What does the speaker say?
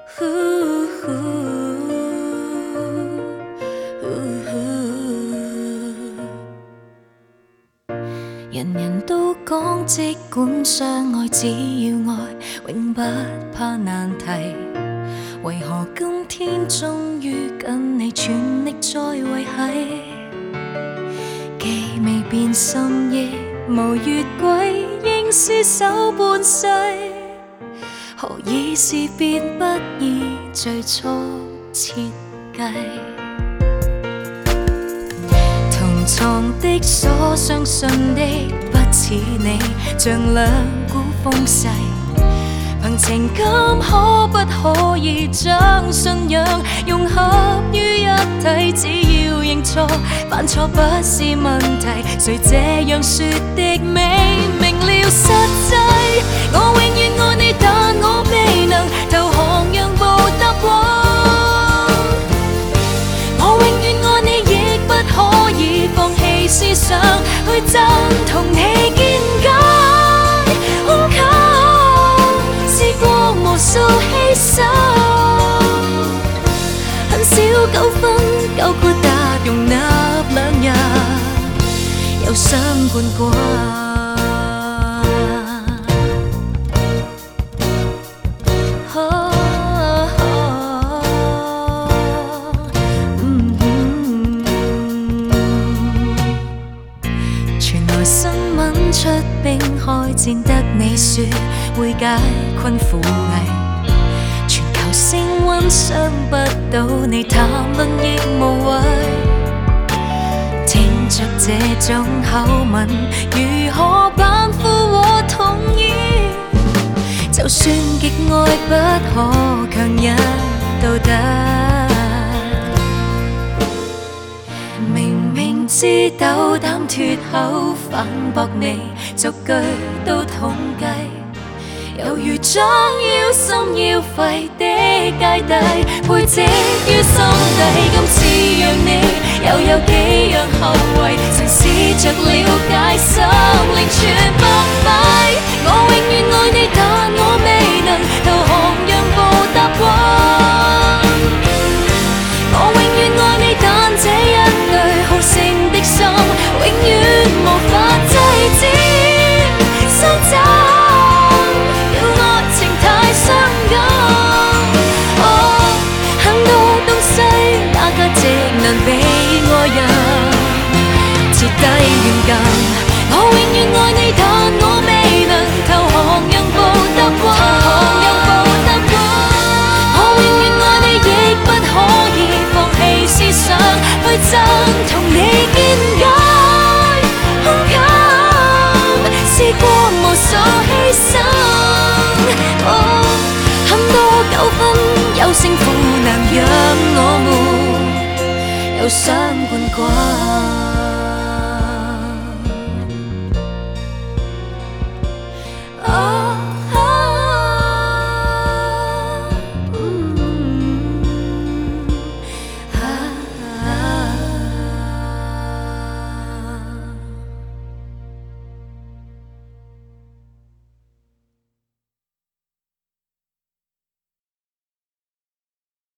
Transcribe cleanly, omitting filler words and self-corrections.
人人都讲，即管相爱，只要爱，永不怕难题。为何今天终于跟你全力再维系？既未变心意，无越轨，应厮守半世。何以事变不易最初设计？同床的所相信的不似你，像两股风势。凭情感可不可以将信仰融合于一体？只要認錯，犯錯不是問題。誰這樣說的美？明了實際，我永遠愛你，但我未能投降讓步答往。我永遠愛你，亦不可以放棄思想，去爭同你見解空間。無數犧牲，很少糾紛，夠豁達容納兩人有相伴過。傳來新聞出兵開戰，得你說會解困苦危，全球升溫傷不到你，談論亦無謂。聽着這種口吻，如何扮附和同意？就算極愛，不可強忍到底。明明知斗膽脫口反駁你，逐句都統計。猶如將要心要肺的芥蒂配植於心底，今次讓你又有幾樣後遺，曾試着了解，心靈全白費。我永遠愛你，但我未能投降讓步答往。我永遠愛你，但這一對好勝的心，永遠無法制止相爭。能被愛人徹底軟禁，我永遠愛你，但我未能投降讓步答往。我永遠愛你，亦不可以放棄思想，去爭同你見解空間，試過無數犧牲。很多糾紛有勝負難，讓我們有相伴過。